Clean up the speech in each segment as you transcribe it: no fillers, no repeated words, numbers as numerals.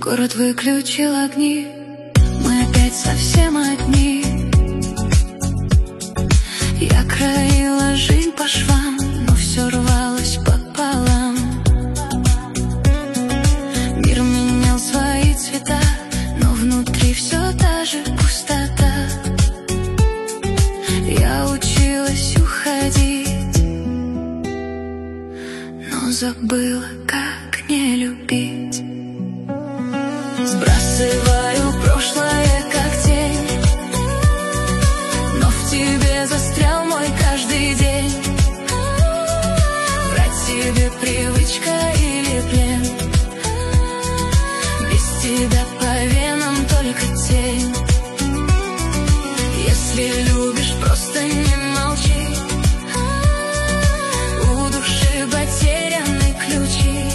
Город выключил огни, мы опять совсем одни. Я краила жизнь по швам, но все рвалось пополам. Мир менял свои цвета, но внутри все та же пустота. Я училась уходить, но забыла, как не любить. Сбрасываю прошлое, как тень, но в тебе застрял мой каждый день. Врать себе привычка или плен, без тебя по венам только тень. Если любишь, просто не молчи, у души потеряны ключи.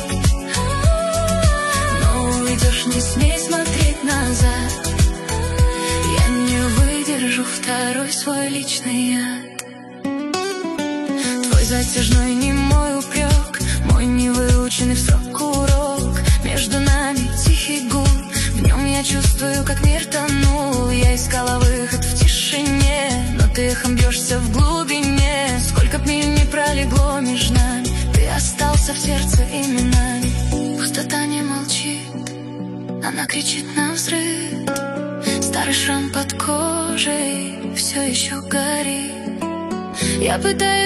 Но уйдешь, не смей смотреть назад, я не выдержу второй свой личный яд. Твой затяжной немой упрек, мой невыученный в срок урок. Между нами тихий гул, в нем я чувствую, как мир тонул. Я искала выход в тишине, но ты эхом бьешься в глубине. Сколько б миль не пролегло между нами, ты остался в сердце именами. Пустота не молчит, она кричит на взрыв. Старый шрам под кожей все еще горит. Я пытаюсь